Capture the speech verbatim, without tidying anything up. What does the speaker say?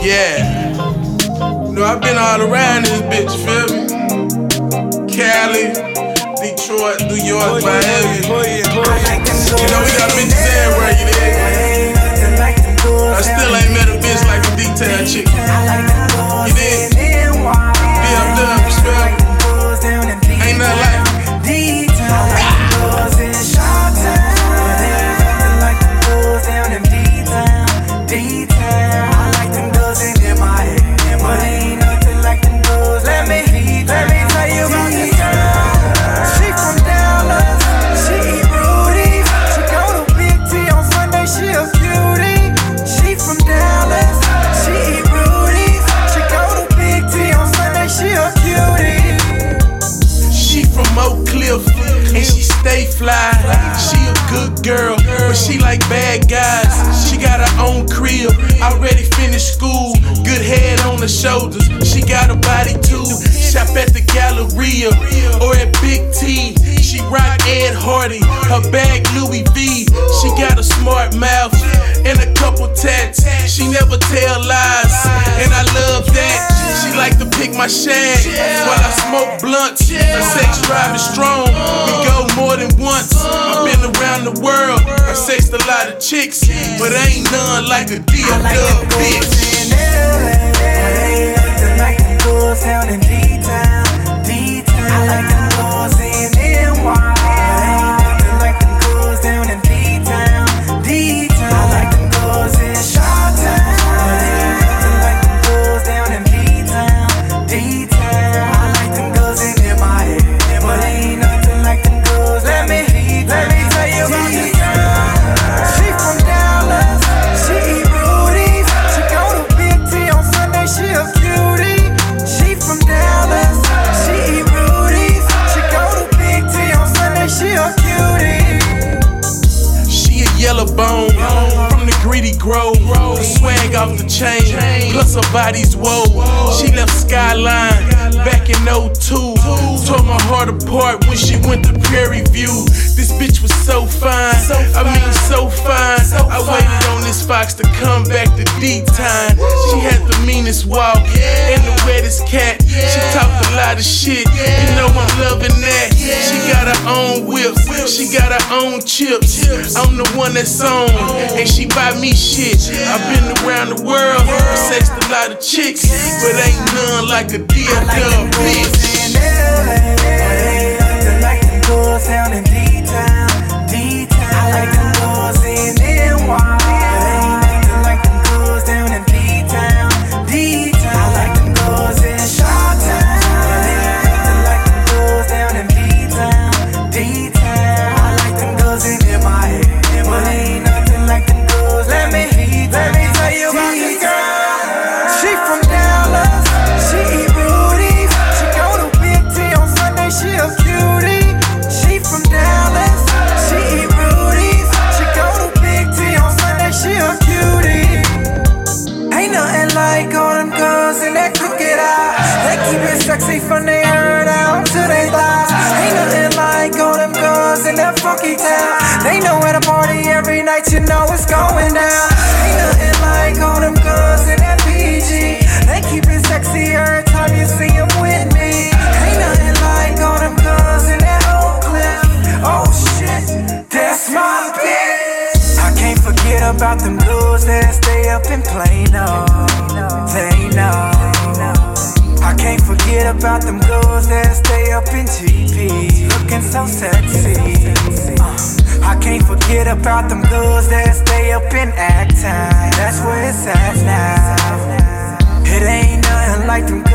Yeah. You know, I've been all around this bitch, you feel me? Cali, Detroit, New York, Miami. You know, we got bitches everywhere, you dig? I still ain't met a bitch like a detail chick. You dig? B M W, you feel me? Ain't nothing like it. And she stay fly. She a good girl, but she like bad guys. She got her own crib, already finished school. Good head on her shoulders, she got a body too. Shop at the Galleria or at Big T. She rock Ed Hardy, her bag Louis V. She got a smart mouth and a couple tats. She never tell lies, and I love that. She like to pick my shag while I smoke blunts. Her sex drive is strong, we go more than once. I've been around the world, I've sexed a lot of chicks, but ain't none like a D M W bitch. I like them girls down in D-Town, D-Town. I like them girls in N Y. I like them girls down in D-Town, D-Town. I like them girls in Chi-Town. I like them girls down in D-Town, D-Town. I like them girls in M I A, but ain't nothing like them girls. Let me, let me tell you about this girl. She from Dallas, she eat Rudy's. She go to Big T on Sunday, she a cutie. She from Dallas, she eat Rudy's. She go to Big T on Sunday, she a cutie. She a yellow bone from the Greedy Grove. The swag off the chain, plus her body's woe. She left Skyline back in oh two. Tore my heart apart when she went to Prairie View. This bitch was so fine, I mean so fine. I waited on this fox to come back to D-Time. She had the meanest walk and the wettest cat. She talked a lot of shit, you know I'm loving that. She got her own whips, she got her own chips. I'm the one that's on, and she buy me shit. I've been around the world, sexed a lot of chicks, but ain't none like a D M W bitch. I like them girls down in D-Town, D-Town. I like them girls in N Y. I like them girls down in D-Town, D-Town. I like them girls in Chi-Town. I like them girls down in D-Town, D-Town. I like them girls in M I A, but ain't nothing like them girls. Let me, let me tell you about this girl. She from Dallas, she eat Rudy's. She go to Big T on Sunday, she a cutie. She from Dallas, she eat Rudy's. She go to Big T on Sunday, she a cutie. Ain't nothing like all them girls in that crooked eye. They keep it sexy from they heard out to they thighs. Ain't nothing like all them girls in that funky town. They know where to party every night, you know it's going down. Ain't nothing like all them girls in that P G. They keep it sexy every time you see them with me. Ain't nothing like all them girls in that Oak Cliff. Oh shit, that's my bitch. I can't forget about them girls that stay up in Plano. They know. I can't forget about them girls that stay up in G P, looking so sexy. Uh, I can't forget about them girls that stay up in Acton. That's where it's at now. It ain't nothing like them